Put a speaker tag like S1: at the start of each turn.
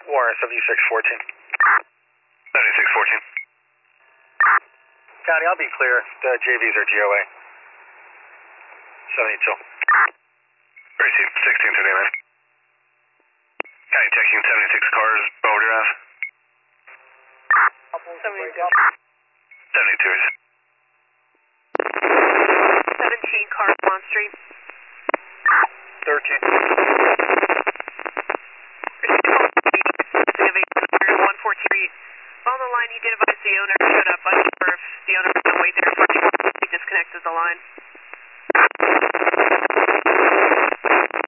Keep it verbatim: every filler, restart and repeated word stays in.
S1: Warren, seventy-six fourteen.
S2: seventy-six fourteen.
S1: County, I'll be clear. The J Vs are G O A. seventy-two.
S2: Receive sixteen thirty-nine. County checking seventy-six cars, Boulder Ave.
S3: seventy-two.